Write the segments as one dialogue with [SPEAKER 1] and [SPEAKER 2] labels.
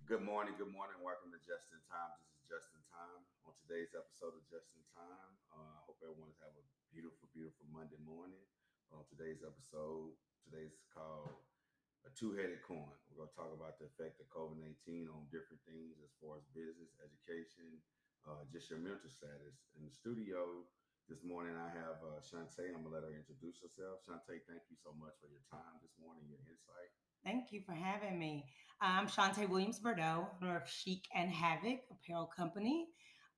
[SPEAKER 1] Good morning. Welcome to Just in Time. This is Just in Time. On today's episode of Just in Time, I hope everyone is having a beautiful Monday morning. On today's episode, today's called a two-headed coin. We're going to talk about the effect of COVID-19 on different things as far as business, education, just your mental status. In the studio this morning, I have Shantae. I'm going to let her introduce herself. Shantae, thank you so much for your time this morning, your insight.
[SPEAKER 2] Thank you for having me. I'm Shantae Williams Bordeaux, owner of Chic and Havoc Apparel Company,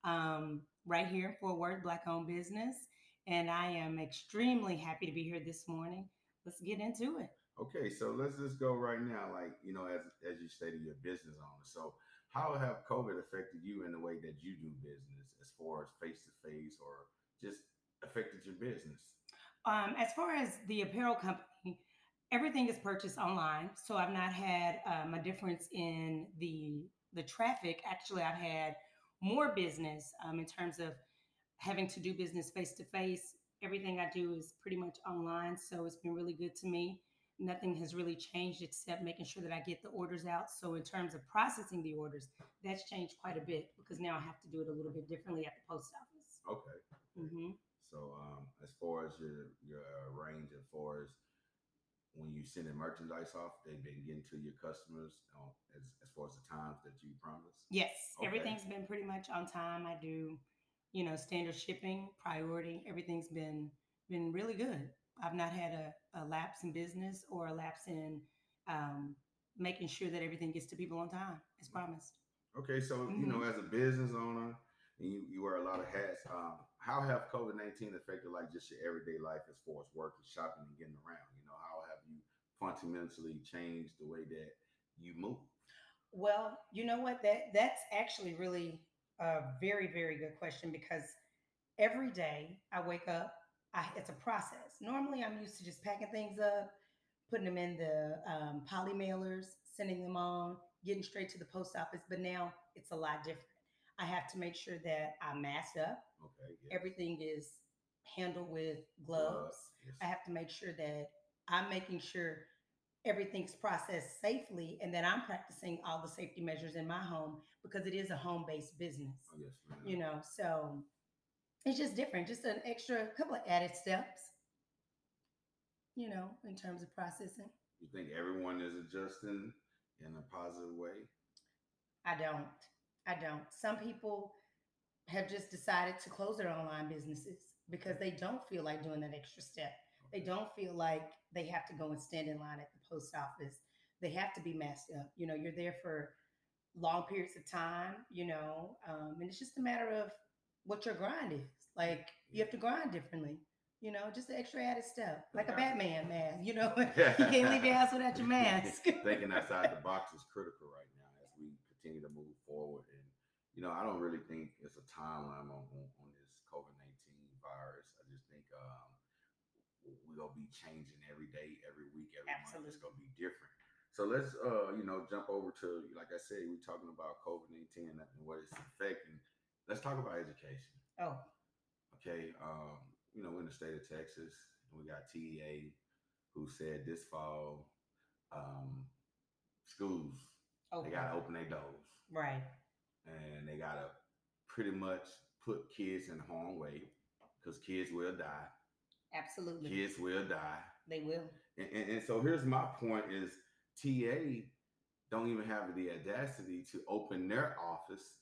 [SPEAKER 2] right here in Fort Worth, Black owned business. And I am extremely happy to be here this morning. Let's get into it.
[SPEAKER 1] Okay, so let's just go right now. As you stated, your business owner. So, how have COVID affected you in the way that you do business, as far as face to face, or just affected your business?
[SPEAKER 2] As far as the apparel company, everything is purchased online, so I've not had a difference in the traffic. Actually, I've had more business in terms of having to do business face to face. Everything I do is pretty much online, so it's been really good to me. Nothing has really changed except making sure that I get the orders out. So in terms of processing the orders, that's changed quite a bit because now I have to do it a little bit differently at the post office.
[SPEAKER 1] Okay. Okay.
[SPEAKER 2] Hmm.
[SPEAKER 1] So, as far as your range, as far as when you sending merchandise off, they've been getting to your customers as far as the times that you promised.
[SPEAKER 2] Yes,
[SPEAKER 1] Okay.
[SPEAKER 2] everything's been pretty much on time. I do, standard shipping, priority. Everything's been really good. I've not had a lapse in business or a lapse in um, making sure that everything gets to people on time as promised.
[SPEAKER 1] Okay, so
[SPEAKER 2] Hmm.
[SPEAKER 1] as a business owner, and you wear a lot of hats. How have COVID-19 affected like just your everyday life as far as work and shopping and getting around? How have you fundamentally changed the way that you move?
[SPEAKER 2] Well, you know what? That's actually really a very good question because every day I wake up, it's a process. Normally, I'm used to just packing things up, putting them in the poly mailers, sending them on, getting straight to the post office. But now it's a lot different. I have to make sure that I mask up.
[SPEAKER 1] Okay, yes.
[SPEAKER 2] Everything is handled with
[SPEAKER 1] Glove,
[SPEAKER 2] gloves.
[SPEAKER 1] yes.
[SPEAKER 2] I have to make sure that I'm making sure everything's processed safely and that I'm practicing all the safety measures in my home because it is a home based business,
[SPEAKER 1] Oh, yes, ma'am.
[SPEAKER 2] so it's just different, just an extra couple of added steps, in terms of processing.
[SPEAKER 1] You think everyone is adjusting in a positive way?
[SPEAKER 2] I don't. I don't. Some people have just decided to close their online businesses because they don't feel like doing that extra step. They
[SPEAKER 1] Okay.
[SPEAKER 2] don't feel like they have to go and stand in line at the post office. They have to be masked up. You're there for long periods of time, and it's just a matter of what your grind is. Like you have to grind differently. Just an extra added step,
[SPEAKER 1] I
[SPEAKER 2] like a
[SPEAKER 1] got
[SPEAKER 2] Batman mask. You can't leave your
[SPEAKER 1] you.
[SPEAKER 2] house without your mask.
[SPEAKER 1] Thinking outside the box is critical right now as we continue to move forward. And I don't really think it's a timeline on this COVID-19 virus. I just think we're gonna be changing every day, every week, every month. It's
[SPEAKER 2] Absolutely.
[SPEAKER 1] gonna be different. So let's jump over to, like I said, we're talking about COVID-19 and what it's affecting. Let's talk about education.
[SPEAKER 2] Oh,
[SPEAKER 1] Okay, we're in the state of Texas, and we got TEA who said this fall, um, schools, they
[SPEAKER 2] open.
[SPEAKER 1] gotta open their doors,
[SPEAKER 2] Right.
[SPEAKER 1] and they gotta pretty much put kids in harm's way because kids will die.
[SPEAKER 2] Absolutely.
[SPEAKER 1] Kids will die,
[SPEAKER 2] They will.
[SPEAKER 1] and so here's my point: is TA don't even have the audacity to open their office,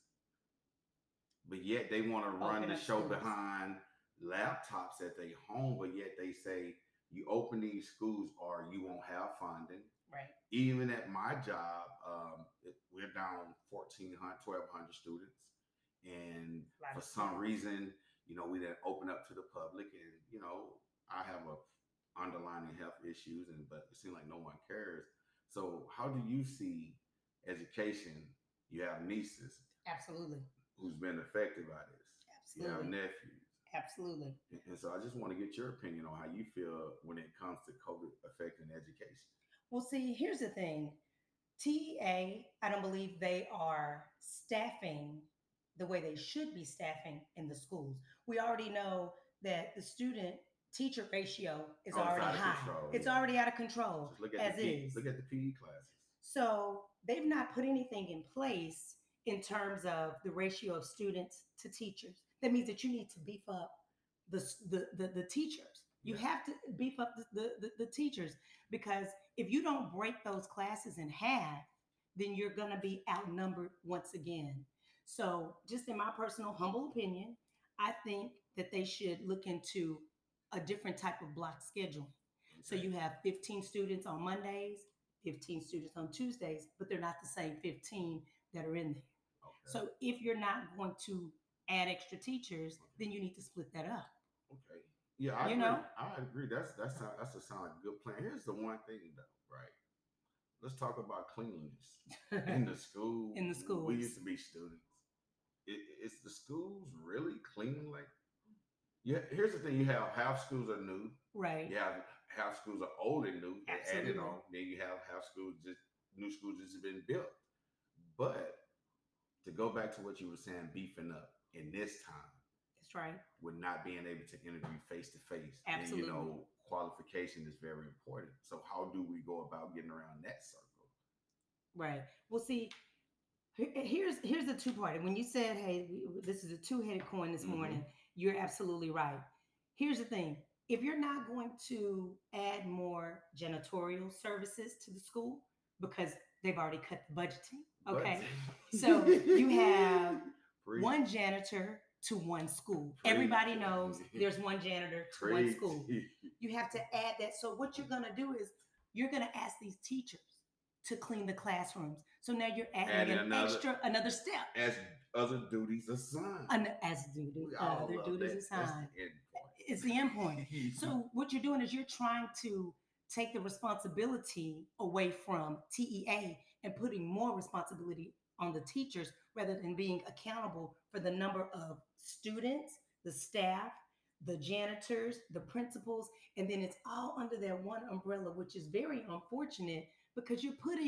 [SPEAKER 1] but yet they want to run
[SPEAKER 2] Open
[SPEAKER 1] the
[SPEAKER 2] up
[SPEAKER 1] show
[SPEAKER 2] schools.
[SPEAKER 1] behind laptops at their home, but yet they say you open these schools or you won't have funding.
[SPEAKER 2] Right.
[SPEAKER 1] Even at my job, we're down 1,400, 1,200 students. And
[SPEAKER 2] A lot
[SPEAKER 1] for
[SPEAKER 2] of
[SPEAKER 1] some
[SPEAKER 2] students.
[SPEAKER 1] reason, we didn't open up to the public. And, I have a underlying health issues, but it seems like no one cares. So how do you see education? You have nieces
[SPEAKER 2] Absolutely.
[SPEAKER 1] who's been affected by this. You have
[SPEAKER 2] Absolutely.
[SPEAKER 1] nephews.
[SPEAKER 2] Absolutely.
[SPEAKER 1] And so I just want to get your opinion on how you feel when it comes to COVID affecting education.
[SPEAKER 2] Well, see, here's the thing. TEA, I don't believe they are staffing the way they should be staffing in the schools. We already know that the student teacher ratio is
[SPEAKER 1] Oh, it's
[SPEAKER 2] already
[SPEAKER 1] out of
[SPEAKER 2] high.
[SPEAKER 1] control.
[SPEAKER 2] It's
[SPEAKER 1] Yeah.
[SPEAKER 2] already out of control
[SPEAKER 1] Just look at the
[SPEAKER 2] as
[SPEAKER 1] P.
[SPEAKER 2] is.
[SPEAKER 1] Look at the PE classes.
[SPEAKER 2] So they've not put anything in place in terms of the ratio of students to teachers. That means that you need to beef up the teachers. You
[SPEAKER 1] Yeah.
[SPEAKER 2] have to beef up the teachers, because if you don't break those classes in half, then you're going to be outnumbered once again. So, just in my personal humble opinion, I think that they should look into a different type of block scheduling. So
[SPEAKER 1] Okay.
[SPEAKER 2] you have 15 students on Mondays, 15 students on Tuesdays, but they're not the same 15 that are in there.
[SPEAKER 1] Okay.
[SPEAKER 2] So if you're not going to add extra teachers,
[SPEAKER 1] Okay.
[SPEAKER 2] then you need to split that up.
[SPEAKER 1] Okay. Yeah, I
[SPEAKER 2] You
[SPEAKER 1] agree.
[SPEAKER 2] know,
[SPEAKER 1] I agree. That's a sound like a good plan. Here's the one thing though, right? Let's talk about cleanliness in the school.
[SPEAKER 2] in the
[SPEAKER 1] We
[SPEAKER 2] schools,
[SPEAKER 1] used to be students. Is the schools really clean? Like, yeah. Here's the thing: you have half schools are new.
[SPEAKER 2] right?
[SPEAKER 1] You have half schools are old and new. They added
[SPEAKER 2] Absolutely.
[SPEAKER 1] on. Then you have half schools just new schools just been built. But to go back to what you were saying, beefing up in this time
[SPEAKER 2] That's right.
[SPEAKER 1] with not being able to interview face to face, and
[SPEAKER 2] Absolutely.
[SPEAKER 1] qualification is very important. So how do we go about getting around that circle?
[SPEAKER 2] Right. Well, see, here's the two part. When you said, "Hey, this is a two-headed coin this
[SPEAKER 1] Mm-hmm.
[SPEAKER 2] morning," you're absolutely right. Here's the thing: if you're not going to add more janitorial services to the school, because they've already cut the budgeting,
[SPEAKER 1] But
[SPEAKER 2] okay? So you have
[SPEAKER 1] preach,
[SPEAKER 2] one janitor to one school.
[SPEAKER 1] preach,
[SPEAKER 2] Everybody knows there's one janitor to one
[SPEAKER 1] preach.
[SPEAKER 2] school. You have to add that. So what you're going to do is you're going to ask these teachers to clean the classrooms. So now you're adding
[SPEAKER 1] Adding
[SPEAKER 2] an extra another step.
[SPEAKER 1] as other duties assigned.
[SPEAKER 2] As duty,
[SPEAKER 1] We all
[SPEAKER 2] other
[SPEAKER 1] love
[SPEAKER 2] duties
[SPEAKER 1] that. That's
[SPEAKER 2] assigned.
[SPEAKER 1] the end point.
[SPEAKER 2] It's the end point. So what you're doing is you're trying to take the responsibility away from TEA and putting more responsibility on the teachers, rather than being accountable for the number of students, the staff, the janitors, the principals, and then it's all under that one umbrella, which is very unfortunate, because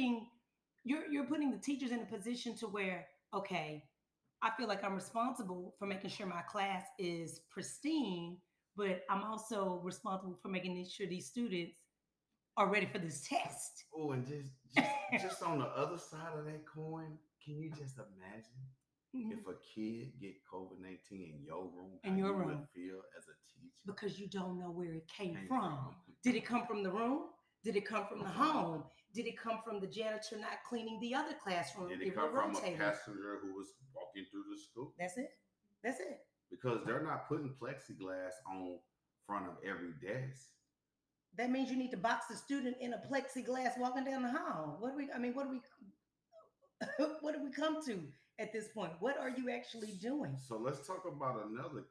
[SPEAKER 2] you're putting the teachers in a position to where, okay, I feel like I'm responsible for making sure my class is pristine, but I'm also responsible for making sure these students are ready for this test.
[SPEAKER 1] Oh, and just on the other side of that coin, can you just imagine if a kid get COVID-19 in your room, how
[SPEAKER 2] In your
[SPEAKER 1] you would
[SPEAKER 2] room,
[SPEAKER 1] feel as a teacher?
[SPEAKER 2] because you don't know where it came
[SPEAKER 1] Came
[SPEAKER 2] from.
[SPEAKER 1] from.
[SPEAKER 2] Did it come from the room? Did it come from the
[SPEAKER 1] From-
[SPEAKER 2] home? Did it come from the janitor not cleaning the other classroom?
[SPEAKER 1] Did
[SPEAKER 2] If
[SPEAKER 1] it come
[SPEAKER 2] we're
[SPEAKER 1] from a
[SPEAKER 2] rotating.
[SPEAKER 1] passenger who was walking through the school?
[SPEAKER 2] That's it. That's it.
[SPEAKER 1] Because they're not putting plexiglass on front of every desk.
[SPEAKER 2] That means you need to box the student in a plexiglass walking down the hall. What do we what do we come to at this point? What are you actually doing?
[SPEAKER 1] So let's talk about another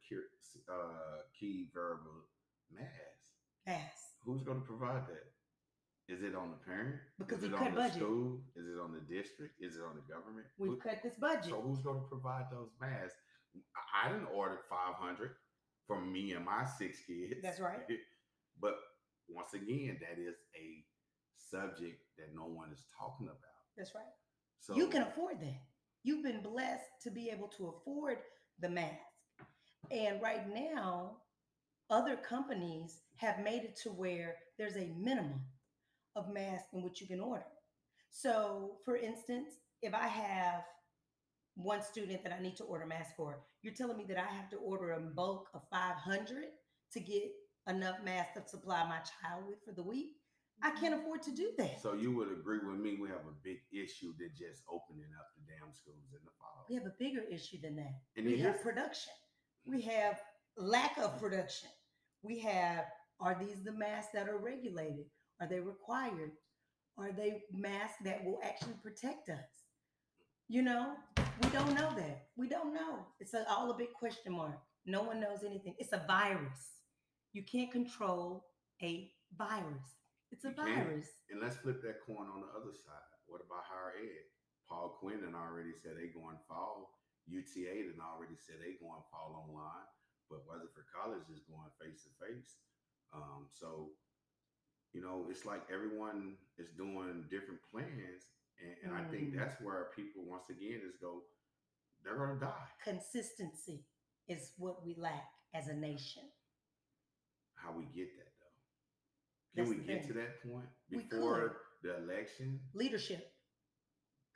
[SPEAKER 1] key variable: mask.
[SPEAKER 2] Mass.
[SPEAKER 1] Who's going to provide that? Is it on the parent?
[SPEAKER 2] Because
[SPEAKER 1] Is
[SPEAKER 2] we
[SPEAKER 1] it
[SPEAKER 2] cut
[SPEAKER 1] on the
[SPEAKER 2] budget.
[SPEAKER 1] school? Is it on the district? Is it on the government?
[SPEAKER 2] We've cut this budget.
[SPEAKER 1] So who's going to provide those masks? I didn't order 500 for me and my 6 kids.
[SPEAKER 2] That's right.
[SPEAKER 1] But once again, that is a subject that no one is talking about.
[SPEAKER 2] That's right.
[SPEAKER 1] So
[SPEAKER 2] You can afford that. You've been blessed to be able to afford the mask. And right now, other companies have made it to where there's a minimum of masks in which you can order. So, for instance, if I have one student that I need to order masks for, you're telling me that I have to order a bulk of 500 to get enough masks to supply my child with for the week? I can't afford to do that.
[SPEAKER 1] So you would agree with me? We have a big issue than just opening up the damn schools in the fall.
[SPEAKER 2] We have a bigger issue than that.
[SPEAKER 1] And
[SPEAKER 2] We
[SPEAKER 1] then
[SPEAKER 2] have
[SPEAKER 1] here's-
[SPEAKER 2] production. We have lack of production. We have, are these the masks that are regulated? Are they required? Are they masks that will actually protect us? You know, we don't know that. We don't know. It's all a big question mark. No one knows anything. It's a virus. You can't control a virus. It's a
[SPEAKER 1] You can't.
[SPEAKER 2] virus.
[SPEAKER 1] And let's flip that coin on the other side. What about higher ed? Paul Quinn already said they going fall. UTA already said they going fall online. But Weatherford College is going face to face. So, it's like everyone is doing different plans. And I think that's where people, once again, they're going to die.
[SPEAKER 2] Consistency is what we lack as a nation.
[SPEAKER 1] How we get that, though? Can
[SPEAKER 2] That's
[SPEAKER 1] we
[SPEAKER 2] the
[SPEAKER 1] get
[SPEAKER 2] thing.
[SPEAKER 1] to that point
[SPEAKER 2] We
[SPEAKER 1] before the election?
[SPEAKER 2] Leadership.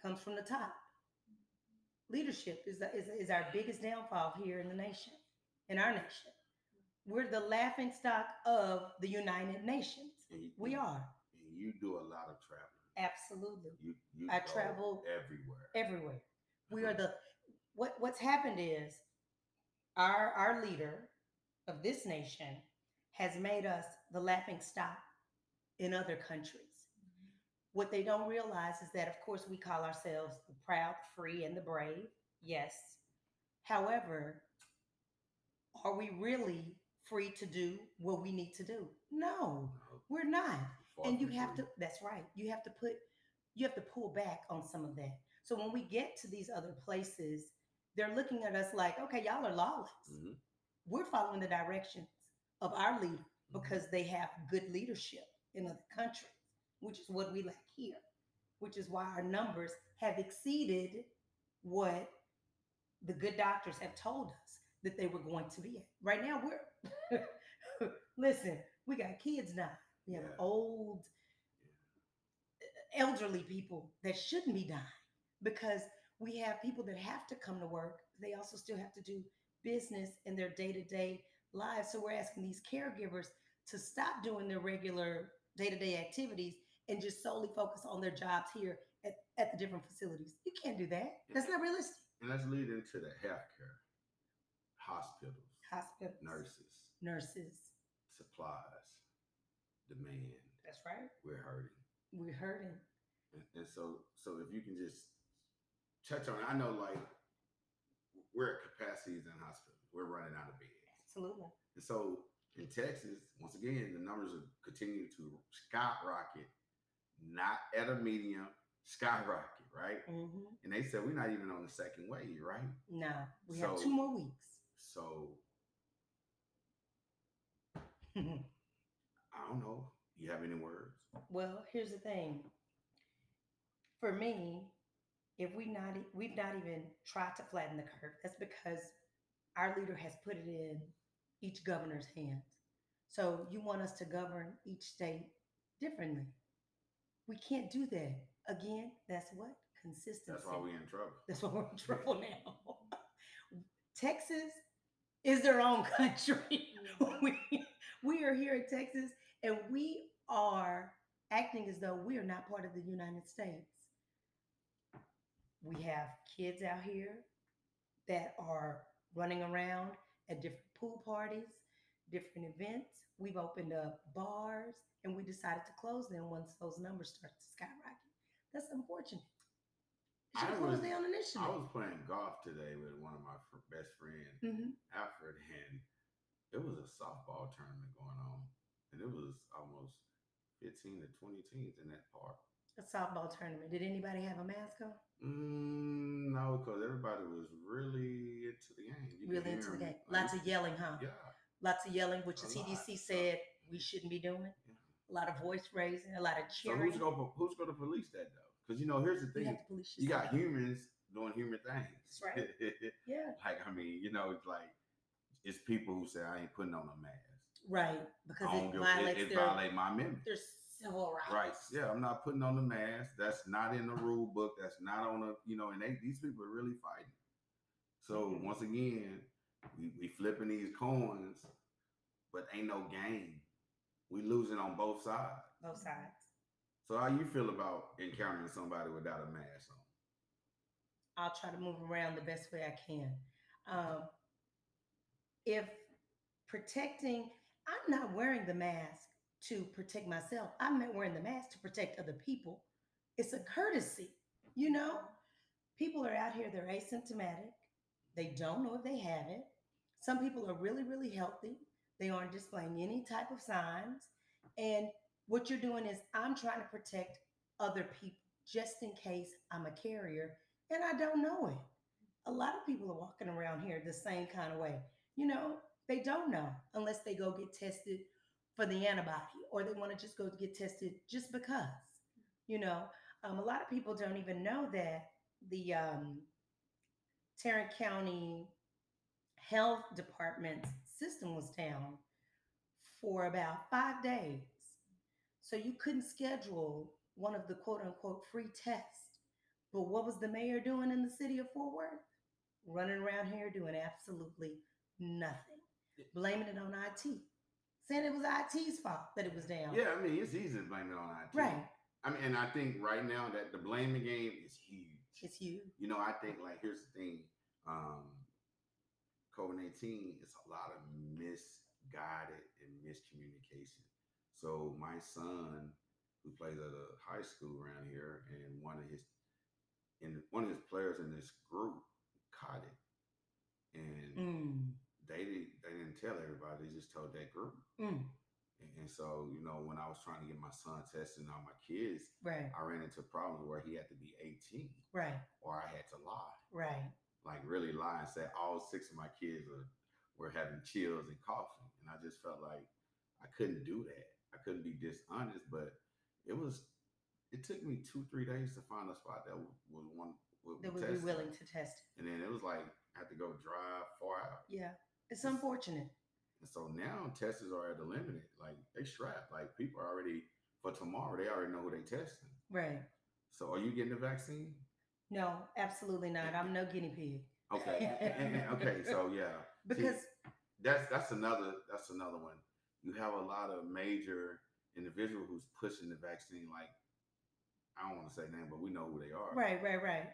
[SPEAKER 2] comes from the top. Leadership is our biggest downfall here in the nation, in our nation. We're the laughing stock of the United Nations. We are.
[SPEAKER 1] And you do a lot of traveling.
[SPEAKER 2] Absolutely.
[SPEAKER 1] You
[SPEAKER 2] I
[SPEAKER 1] go
[SPEAKER 2] travel
[SPEAKER 1] everywhere.
[SPEAKER 2] everywhere. We are the what's happened is our leader of this nation has made us the laughing stock in other countries. What they don't realize is that, of course, we call ourselves the proud, the free, and the brave. Yes. However, are we really free to do what we need to do? No,
[SPEAKER 1] No,
[SPEAKER 2] we're not.
[SPEAKER 1] far
[SPEAKER 2] And you
[SPEAKER 1] from
[SPEAKER 2] have
[SPEAKER 1] free.
[SPEAKER 2] to, that's right. You have to pull back on some of that. So when we get to these other places, they're looking at us like, okay, y'all are lawless.
[SPEAKER 1] Mhm,
[SPEAKER 2] We're following the directions of our leader
[SPEAKER 1] mhm.
[SPEAKER 2] because they have good leadership in other countries, which is what we lack here, which is why our numbers have exceeded what the good doctors have told us that they were going to be at. Right now, we're listen, we got kids now. We have
[SPEAKER 1] Yeah.
[SPEAKER 2] old, elderly people that shouldn't be dying because we have people that have to come to work. They also still have to do business in their day to day lives. So we're asking these caregivers to stop doing their regular day to day activities and just solely focus on their jobs here at the different facilities. You can't do that. That's not realistic.
[SPEAKER 1] And let's lead into the healthcare, hospitals,
[SPEAKER 2] Hospitals,
[SPEAKER 1] nurses,
[SPEAKER 2] nurses.
[SPEAKER 1] supplies, demand.
[SPEAKER 2] That's right.
[SPEAKER 1] We're hurting.
[SPEAKER 2] We're hurting.
[SPEAKER 1] And so if you can just touch on it, I know like we're at capacities in hospitals. We're running out of beds.
[SPEAKER 2] Absolutely.
[SPEAKER 1] And so in Texas, once again, the numbers are continuing to skyrocket, not at a medium, skyrocket, right?
[SPEAKER 2] Mm-hmm.
[SPEAKER 1] And they said we're not even on the second wave, right?
[SPEAKER 2] No, we have
[SPEAKER 1] So
[SPEAKER 2] 2 more weeks.
[SPEAKER 1] so I don't know. You have any words?
[SPEAKER 2] Well, here's the thing. For me, if we've not even tried to flatten the curve. That's because our leader has put it in each governor's hands. So you want us to govern each state differently. We can't do that. Again, that's what? Consistency.
[SPEAKER 1] That's why we're in trouble.
[SPEAKER 2] That's why we're in trouble now. Texas is their own country. we, we are here in Texas and we are acting as though we are not part of the United States. We have kids out here that are running around at different pool parties, different events. We've opened up bars and we decided to close them once those numbers start to skyrocket. That's unfortunate. It should have closed down initially.
[SPEAKER 1] I was playing golf today with one of my best friends, Alfred, and it was a softball tournament going on, and it was almost 15 to 20 teams in that park.
[SPEAKER 2] A softball tournament. Did anybody have a mask on?
[SPEAKER 1] No, because everybody was really into the game. You
[SPEAKER 2] Really into the game. Lots of yelling, huh?
[SPEAKER 1] Yeah.
[SPEAKER 2] Lots of yelling, which the CDC said we shouldn't be doing.
[SPEAKER 1] Yeah.
[SPEAKER 2] A lot of voice raising, a lot of
[SPEAKER 1] So
[SPEAKER 2] cheering.
[SPEAKER 1] who's going to police that though? Because here's the thing: you got humans doing human things.
[SPEAKER 2] That's right. Yeah.
[SPEAKER 1] Like it's like it's people who say I ain't putting on a mask.
[SPEAKER 2] Right, because it
[SPEAKER 1] violates my amendment.
[SPEAKER 2] Their civil rights.
[SPEAKER 1] Right. Yeah, I'm not putting on the mask. That's not in the rule book. That's not on and these people are really fighting. So once again, we flipping these coins, but ain't no game. We losing on both sides.
[SPEAKER 2] Both sides.
[SPEAKER 1] So how you feel about encountering somebody without a mask on?
[SPEAKER 2] I'll try to move around the best way I can. If protecting, I'm not wearing the mask to protect myself. I'm not wearing the mask to protect other people. It's a courtesy. People are out here, they're asymptomatic. They don't know if they have it. Some people are really, really healthy. They aren't displaying any type of signs. And what you're doing is I'm trying to protect other people just in case I'm a carrier and I don't know it. A lot of people are walking around here the same kind of way. They don't know unless they go get tested for the antibody or they want to just go get tested just because. A lot of people don't even know that the Tarrant County Health Department's system was down for about 5 days. So you couldn't schedule one of the quote unquote free tests But what was the mayor doing in the city of Fort Worth? Running around here doing absolutely nothing, blaming it on IT, saying it was IT's fault that it was down.
[SPEAKER 1] Yeah, I mean, it's easy to blame it on IT.
[SPEAKER 2] Right.
[SPEAKER 1] I mean, and I think right now that the blaming game is huge.
[SPEAKER 2] It's huge.
[SPEAKER 1] You know, I think like here's the thing. COVID-19 is a lot of misguided and miscommunication. So my son, who plays at a high school around here, and one of his players in this group caught it, and they didn't tell everybody. They just told that group. And so, you know, when I was trying to get my son tested and all my kids,
[SPEAKER 2] Right.
[SPEAKER 1] I ran into problems where he had to be 18,
[SPEAKER 2] Right.
[SPEAKER 1] or I had to lie,
[SPEAKER 2] Right.
[SPEAKER 1] like really lie and say all 6 of my kids were having chills and coughing, and I just felt like I couldn't do that. I couldn't be dishonest, but it was. It took me 2-3 days to find a spot that was one
[SPEAKER 2] That would be willing to test it.
[SPEAKER 1] and then it was like I had to go drive far out.
[SPEAKER 2] Yeah, it's unfortunate.
[SPEAKER 1] And so now testers are at the limit. Like they strapped. Like people are already for tomorrow. They already know who they testing.
[SPEAKER 2] Right.
[SPEAKER 1] So are you getting the vaccine?
[SPEAKER 2] No, absolutely not. I'm no guinea pig.
[SPEAKER 1] Okay. Okay. So yeah.
[SPEAKER 2] Because
[SPEAKER 1] see, that's another one. You have a lot of major individuals who's pushing the vaccine. Like I don't want to say name, but we know who they are.
[SPEAKER 2] Right.
[SPEAKER 1] Because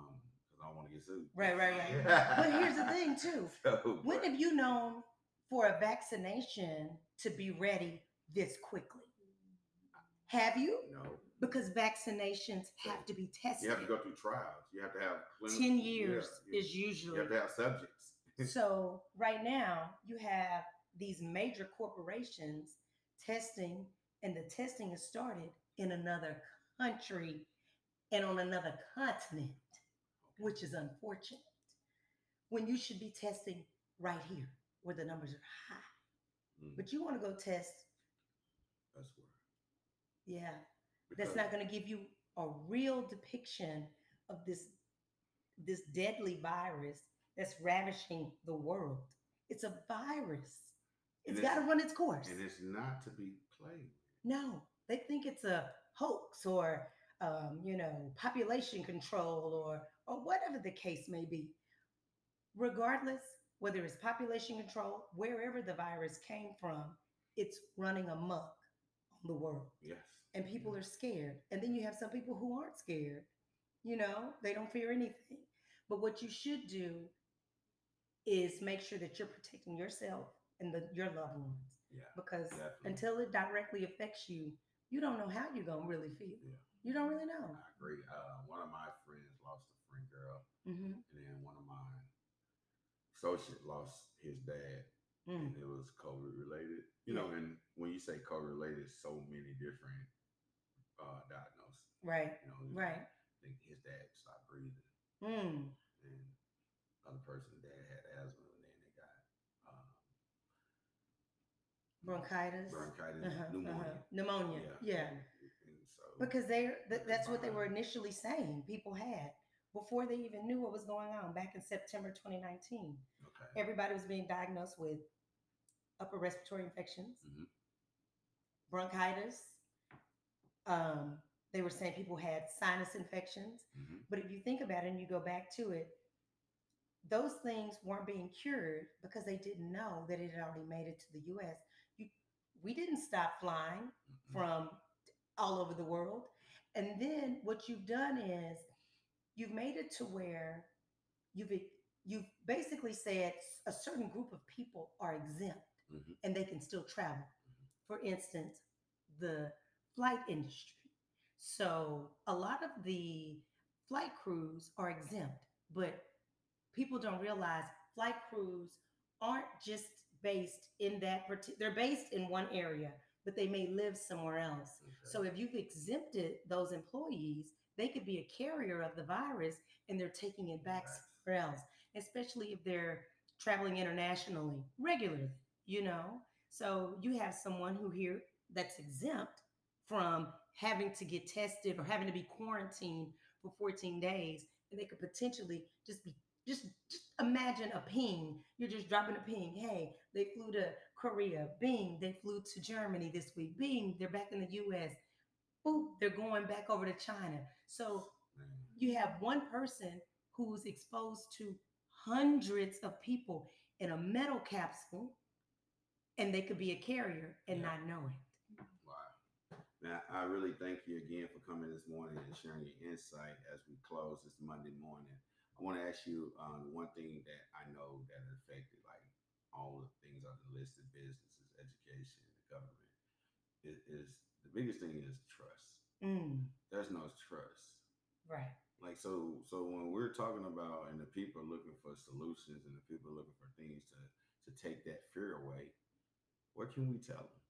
[SPEAKER 1] I don't want to get sued.
[SPEAKER 2] Right. But here's the thing too. When have you known for a vaccination to be ready this quickly? Have you?
[SPEAKER 1] No.
[SPEAKER 2] Because vaccinations have to be tested.
[SPEAKER 1] You have to go through trials. You have to have
[SPEAKER 2] 10 years is usually.
[SPEAKER 1] You have to have subjects.
[SPEAKER 2] So right now you have these major corporations testing, and the testing is started in another country and on another continent, which is unfortunate. When you should be testing right here where the numbers are high. But you want to go test
[SPEAKER 1] elsewhere.
[SPEAKER 2] Yeah. That's not going to give you a real depiction of this deadly virus that's ravaging the world. It's a virus. It's got to run its course.
[SPEAKER 1] And it's not to be played.
[SPEAKER 2] No, they think it's a hoax or, population control or whatever the case may be. Regardless, whether it's population control, wherever the virus came from, it's running amok on the world.
[SPEAKER 1] Yes.
[SPEAKER 2] And people are scared. And then you have some people who aren't scared. They don't fear anything. But what you should do is make sure that you're protecting yourself and your loved ones.
[SPEAKER 1] Yeah.
[SPEAKER 2] Because
[SPEAKER 1] definitely.
[SPEAKER 2] Until it directly affects you, you don't know how you're going to really feel.
[SPEAKER 1] Yeah.
[SPEAKER 2] You don't really know.
[SPEAKER 1] I agree. One of my friends lost a friend girl.
[SPEAKER 2] Mm-hmm.
[SPEAKER 1] And then one of my associates lost his dad. And it was COVID related. And when you say COVID related, so many different diagnoses.
[SPEAKER 2] Right. Right.
[SPEAKER 1] I think his dad stopped breathing.
[SPEAKER 2] And
[SPEAKER 1] other person's dad had asthma, and then they got
[SPEAKER 2] bronchitis, pneumonia. Yeah.
[SPEAKER 1] And so,
[SPEAKER 2] because that's what they were initially saying people had before they even knew what was going on back in September 2019.
[SPEAKER 1] Okay.
[SPEAKER 2] Everybody was being diagnosed with upper respiratory infections, bronchitis. They were saying people had sinus infections. But if you think about it and you go back to it, those things weren't being cured because they didn't know that it had already made it to the U.S. We didn't stop flying from all over the world. And then what you've done is you've made it to where you've basically said a certain group of people are exempt and they can still travel. For instance, the flight industry. So a lot of the flight crews are exempt, but people don't realize flight crews aren't just based in they're based in one area, but they may live somewhere else. Okay. So if you've exempted those employees, they could be a carrier of the virus and they're taking it back somewhere else, especially if they're traveling internationally regularly, So you have someone who here that's exempt from having to get tested or having to be quarantined for 14 days, and they could potentially just imagine a ping. You're just dropping a ping. Hey, they flew to Korea. Bing, they flew to Germany this week. Bing, they're back in the US. Boop, they're going back over to China. So you have one person who's exposed to hundreds of people in a metal capsule, and they could be a carrier and
[SPEAKER 1] Yeah.
[SPEAKER 2] not know it.
[SPEAKER 1] Wow. Now, I really thank you again for coming this morning and sharing your insight as we close this Monday morning. I want to ask you one thing that I know that affected like all the things on the listed businesses, education, the government. Is the biggest thing is trust.
[SPEAKER 2] Mm,
[SPEAKER 1] There's no trust.
[SPEAKER 2] right.
[SPEAKER 1] Like so when we're talking about and the people are looking for solutions and the people are looking for things to take that fear away, what can we tell them?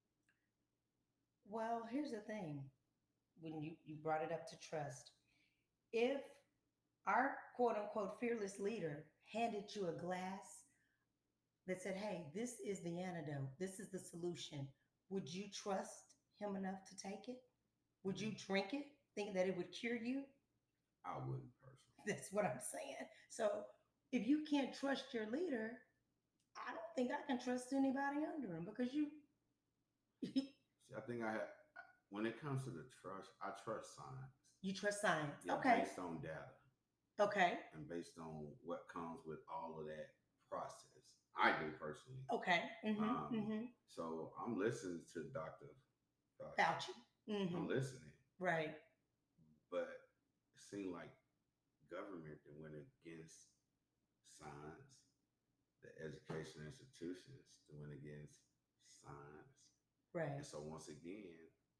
[SPEAKER 2] Well, here's the thing. When you brought it up to trust, if our quote unquote fearless leader handed you a glass that said, hey, this is the antidote, this is the solution, would you trust him enough to take it? Would you drink it thinking that it would cure you?
[SPEAKER 1] I wouldn't personally.
[SPEAKER 2] That's what I'm saying. So if you can't trust your leader, I don't think I can trust anybody under him because you
[SPEAKER 1] See, I think I have. When it comes to the trust, I trust science.
[SPEAKER 2] you trust science.
[SPEAKER 1] Yeah,
[SPEAKER 2] Okay.
[SPEAKER 1] based on data
[SPEAKER 2] Okay.
[SPEAKER 1] and based on what comes with all of that process. I do personally.
[SPEAKER 2] Okay.
[SPEAKER 1] Um, so I'm listening to Dr. Fauci.
[SPEAKER 2] Fauci.
[SPEAKER 1] I'm listening,
[SPEAKER 2] Right.
[SPEAKER 1] but it seemed like government that went against science, the education institutions that went against science.
[SPEAKER 2] Right.
[SPEAKER 1] And so once again,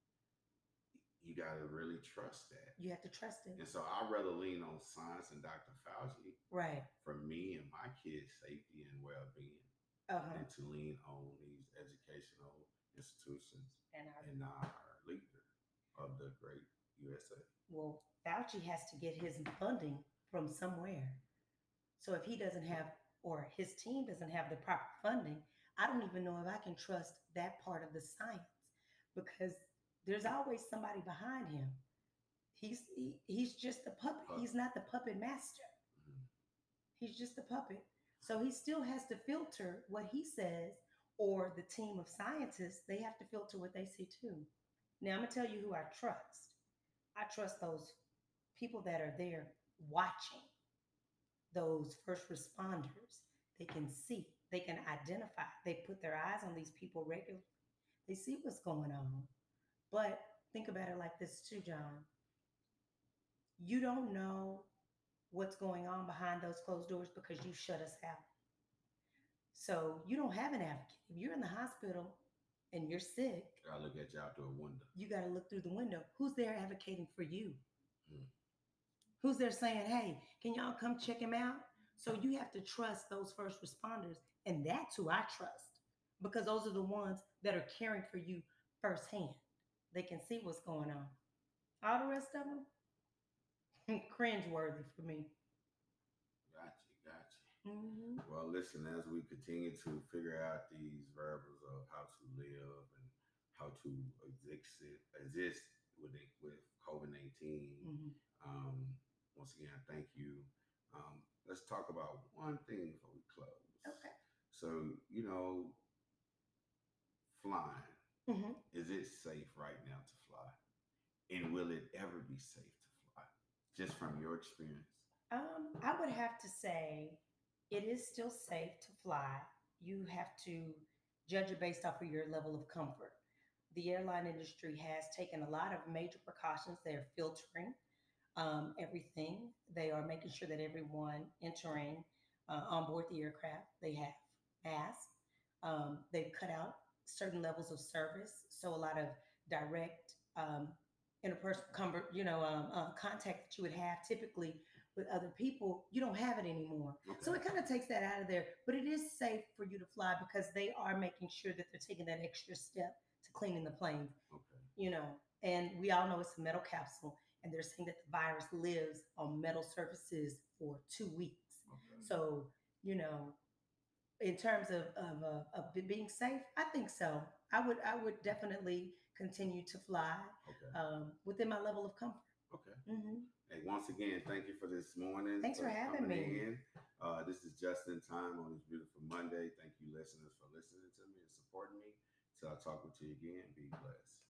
[SPEAKER 1] you got to really trust that.
[SPEAKER 2] You have to trust it.
[SPEAKER 1] And so I'd rather lean on science and Dr. Fauci
[SPEAKER 2] Right.
[SPEAKER 1] for me and my kids' safety and well-being than to lean on these educational institutions
[SPEAKER 2] And
[SPEAKER 1] our leader of the great USA.
[SPEAKER 2] well, Fauci has to get his funding from somewhere. So if he doesn't have, or his team doesn't have the proper funding, I don't even know if I can trust that part of the science because there's always somebody behind him. He's just a puppet. He's not the puppet master.
[SPEAKER 1] Mhm.
[SPEAKER 2] He's just a puppet. So he still has to filter what he says, or the team of scientists, they have to filter what they see too. Now, I'm going to tell you who I trust. I trust those people that are there watching, those first responders. They can see, they can identify, they put their eyes on these people regularly, they see what's going on. But think about it like this too, John. You don't know what's going on behind those closed doors because you shut us out. So you don't have an advocate. If you're in the hospital and you're sick,
[SPEAKER 1] I look at you out through a window.
[SPEAKER 2] you got to look through the window. Who's there advocating for you?
[SPEAKER 1] Mm.
[SPEAKER 2] Who's there saying, hey, can y'all come check him out? So you have to trust those first responders. And that's who I trust because those are the ones that are caring for you firsthand. They can see what's going on. All the rest of them, cringe worthy for me.
[SPEAKER 1] Gotcha.
[SPEAKER 2] Mm-hmm.
[SPEAKER 1] Well, listen, as we continue to figure out these variables of how to live and how to exist with COVID 19,
[SPEAKER 2] Mm-hmm.
[SPEAKER 1] um, once again, thank you. Let's talk about one thing before we close.
[SPEAKER 2] Okay.
[SPEAKER 1] So, flying,
[SPEAKER 2] Mm-hmm.
[SPEAKER 1] is it safe right now to fly? And will it ever be safe to fly? Just from your experience?
[SPEAKER 2] I would have to say it is still safe to fly. You have to judge it based off of your level of comfort. The airline industry has taken a lot of major precautions. They're filtering everything. They are making sure that everyone entering on board the aircraft they have masks. They've cut out certain levels of service, so a lot of direct interpersonal comfort, contact that you would have typically with other people, you don't have it anymore.
[SPEAKER 1] Okay.
[SPEAKER 2] So it kind of takes that out of there. But it is safe for you to fly because they are making sure that they're taking that extra step to cleaning the plane.
[SPEAKER 1] Okay.
[SPEAKER 2] And we all know it's a metal capsule, and they're saying that the virus lives on metal surfaces for 2 weeks.
[SPEAKER 1] Okay.
[SPEAKER 2] So, in terms of it being safe, I think so. I would definitely continue to fly
[SPEAKER 1] Okay.
[SPEAKER 2] within my level of comfort.
[SPEAKER 1] Okay.
[SPEAKER 2] Mm-hmm.
[SPEAKER 1] Hey, once again, thank you for this morning.
[SPEAKER 2] Thanks for having me.
[SPEAKER 1] This is Just in Time on this beautiful Monday. Thank you, listeners, for listening to me and supporting me. Till I talk with you again, be blessed.